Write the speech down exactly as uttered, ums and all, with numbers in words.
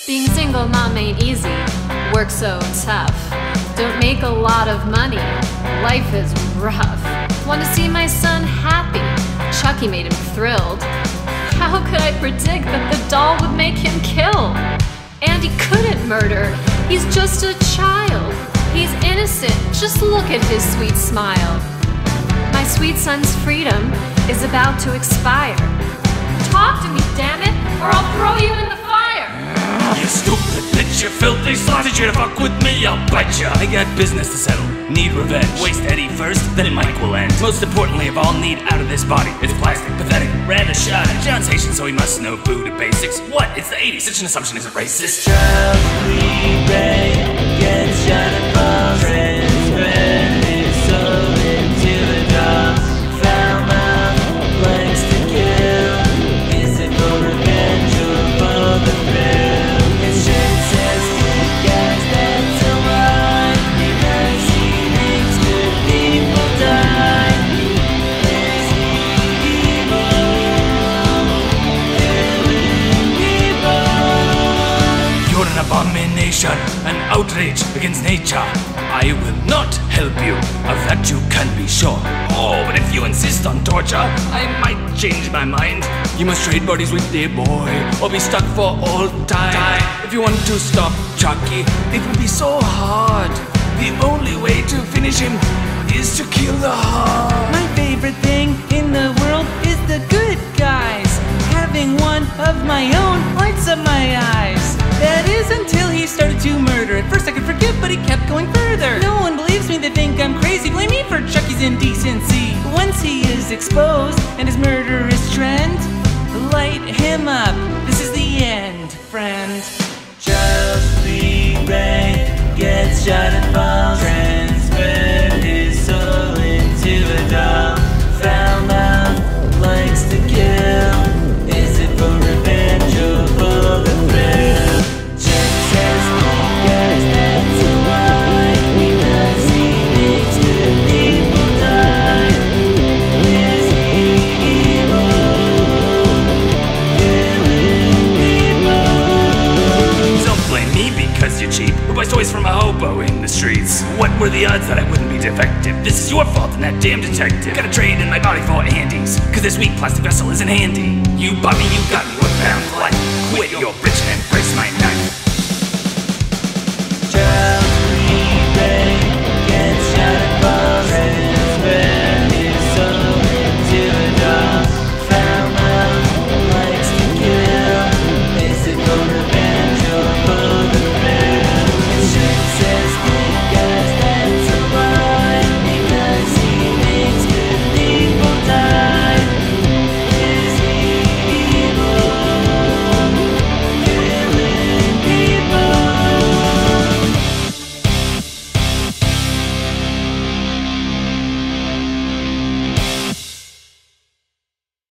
Being single, mom, ain't easy. Work so tough. Don't make a lot of money. Life is rough. Want to see my son happy. Chucky made him thrilled. How could I predict that the doll would make him kill? And he couldn't murder. He's just a child. He's innocent. Just look at his sweet smile. My sweet son's freedom is about to expire. Talk to me, damn it, or I'll throw you in the fire. You stupid bitch, you filthy sausage, you to fuck with me, I'll bite ya. I got business to settle, need revenge. Waste Eddie first, then Mike will end. Most importantly of all, need out of this body. It's plastic, pathetic, rather shy. John's Haitian, so he must know Buddha basics. What? It's the eighties, such an assumption isn't racist. Childly brain gets shot and falls, transferred his soul into a doll. Foul mouth likes to kill. Is it for revenge or for the thrill? His shirt says, guys, that's a lie, because he makes good people die. Is he evil? Killing people. You're an abomination, an outrage against nature. I will not help you, of that you can be sure. Oh, but if you insist on torture, I might change my mind. You must trade bodies with dear boy, or be stuck for all time. If you want to stop Chucky, it will be so hard. The only way to finish him is to kill the heart. My favorite thing in the world is the good guys. Having one of my own lights up my eyes. That is until he started to murder. At first I could forgive, but he kept going further. No one believes me, they think I'm crazy. Blame me for Chucky's indecency. Once he is exposed and his murderous trend, light him up. This is the end, friend. Childly brain gets shot and falls, transferred his soul into a doll. Foul mouth likes to kill. Is it for revenge or for the thrill? Chuck says, guys, that's a lie, because he makes good people die. Is he evil? Killing people. Don't blame me because you're cheap, who buys toys from a hobo in the streets. What were the odds that I wouldn't be defective? This is your fault and that damn detective. Gotta trade in my body for Andy's, cause this weak plastic vessel isn't handy. You bought me, you got me, what pound life? Quit your bitch.